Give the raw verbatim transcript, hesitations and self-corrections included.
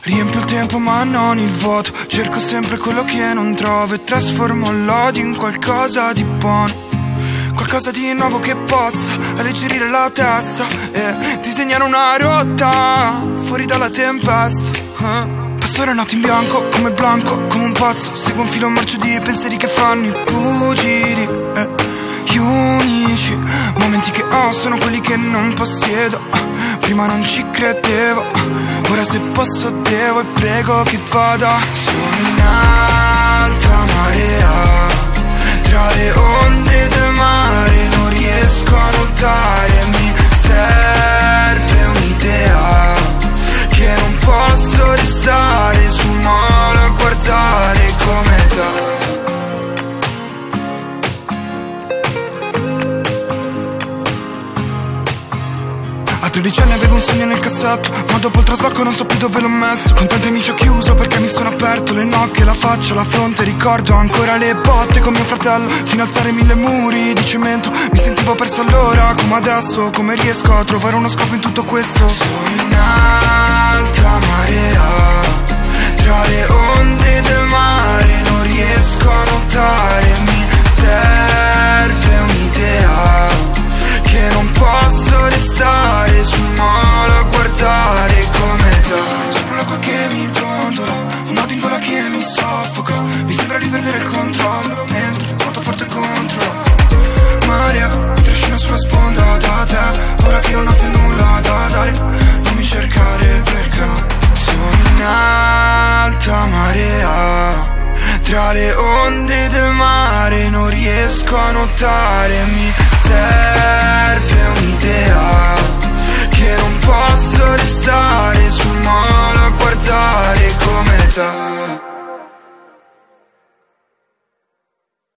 Riempio il tempo ma non il vuoto, cerco sempre quello che non trovo e trasformo l'odio in qualcosa di buono, qualcosa di nuovo che possa alleggerire la testa e disegnare una rotta fuori dalla tempesta. uh. Passo le notti in bianco come Blanco, come un pazzo, seguo un filo marcio di pensieri che fanno i buggini. eh. Gli unici momenti che ho sono quelli che non possiedo. uh. Prima non ci credevo, uh. ora se posso devo e prego che vada. Sono in alta marea, tra le onde del mare non riesco a nuotare. Mi serve un'idea che non posso restare sul molo a guardare come da. A tredici anni avevo un sogno nel cassetto, ma dopo il trasloco non so più dove l'ho messo. Con tanti amici ho chiuso perché mi sono aperto le nocche, la faccia, la fronte. Ricordo ancora le botte con mio fratello, fino a alzare mille muri di cemento. Mi sentivo perso allora, come adesso, come riesco a trovare uno scopo in tutto questo. Sono in alta marea, tra le onde del mare non riesco a nuotare. Mi serve un'idea che non posso restare sul molo a guardare come da. Sopra l'acqua che mi tondola, un nodo in gola che mi soffoca. Mi sembra di perdere il controllo mentre nuoto forte contro marea. Mi trascino sulla sponda da te, ora che non ho più nulla da dare. Non mi cercare perché sono in alta marea, tra le onde del mare non riesco a nuotare. Mi serve un